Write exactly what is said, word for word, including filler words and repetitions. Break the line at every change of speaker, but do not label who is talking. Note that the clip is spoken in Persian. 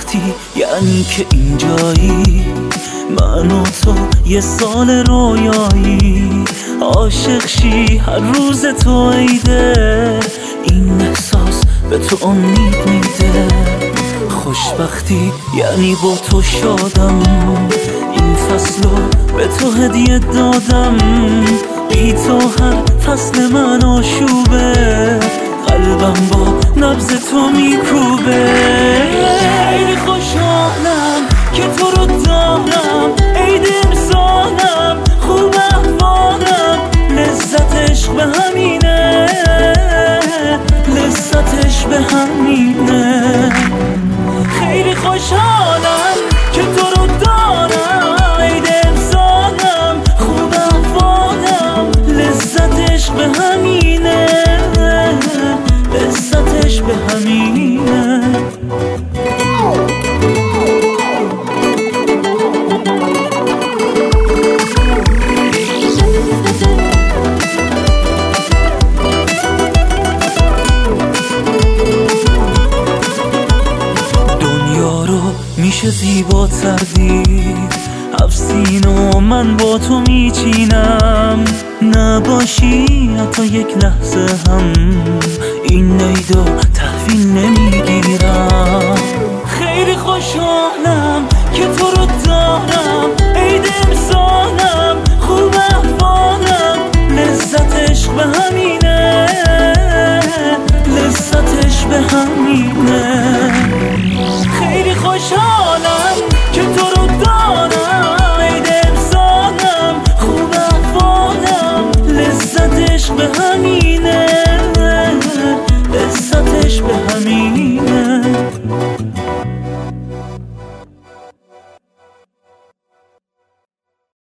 خوشبختی یعنی که اینجایی، من و تو یه سال رویایی، عاشق شی هر روز تو عیده، این احساس به تو امید میده. خوشبختی یعنی با تو شادم، این فصلو به تو هدیه دادم، بی تو هر فصل من آشوبه، قلبم با نبض تو میکوبه. خیلی خوشحالم که تو رو دارم، عید امسالم، خوب احوالم، لذت عشق به همینه، لذتش به همینه. خیلی خوشحالم که تو رو دارم، عید امسالم، خوب احوالم، لذت عشق به همینه، لذتش به همینه. دنیا رو میشه زیباتر دید، افسینو من با تو میچینم، نباشی حتی یک لحظه هم، این نیدو تحویل نمیگیرم. خیلی خوشحالم که تو رو دارم، عید امسالم، خوب احوالم، لذت عشق به همینه، لذتش به همینه. خیلی خوشحالم که تو رو دارم، عید امسالم، خوب احوالم، لذت عشق به همینه.